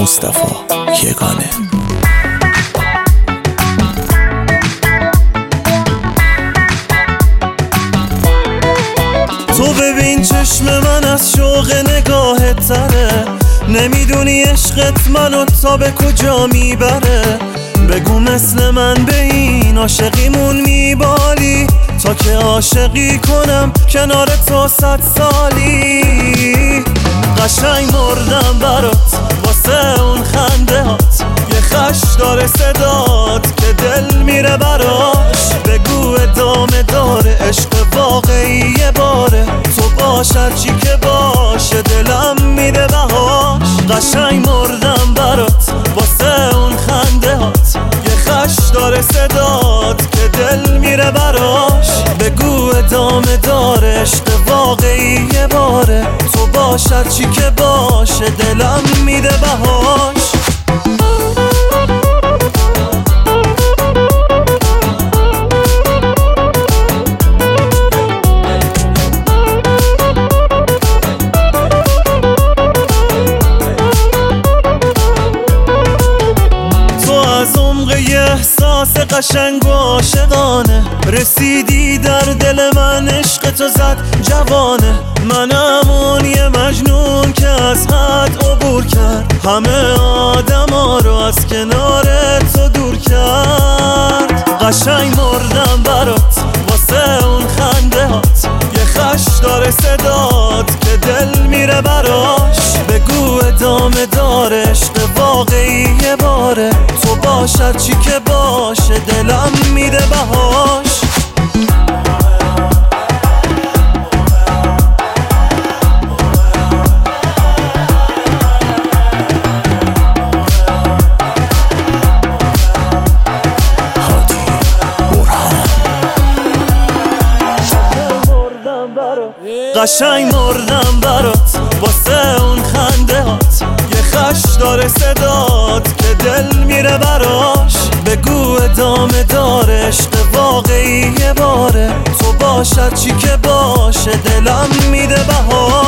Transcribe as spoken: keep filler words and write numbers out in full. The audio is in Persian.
مصطفی یگانه. تو ببین چشم من از شوق نگاهت تره، نمیدونی عشقت منو تا به کجا میبره. بگو مثل من به این عاشقیمون میبالی، تا که عاشقی کنم کنار تو صد سالی. قشنگ مردم برات واسه اون خنده هات، یه خش داره صدات که دل میره براش. بگو ادامه داره عشق واقعی یه باره، تو باش هرچی که باشه دلم میده بهاش. قشنگ مردم برات واسه اون خنده هات، یه خش داره صدات که دل میره براش. بگو ادامه داره عشق واقعی یه باره، تو باش هرچی که باشه دلم میده بهاش. احساس قشنگ و عاشقانه رسیدی در دل من، عشق تو زد جوانه. منم اون یه مجنون که از حد عبور کرد، همه آدم ها رو از کنار تو دور کرد. قشنگ مردم برات واسه اون خنده هات، یه خش داره صدات که دل میره براش. بگو ادامه داره عشق واقعی یه باره، تو باش هرچی که باشه دلم میده بهاش. قشنگ مردم برات واسه اون خنده هات، یه خش داره صدات که دل میره براش. بگو ادامه داره عشق واقعی یه باره، تو باش هرچی که باشه دلم میده بهاش.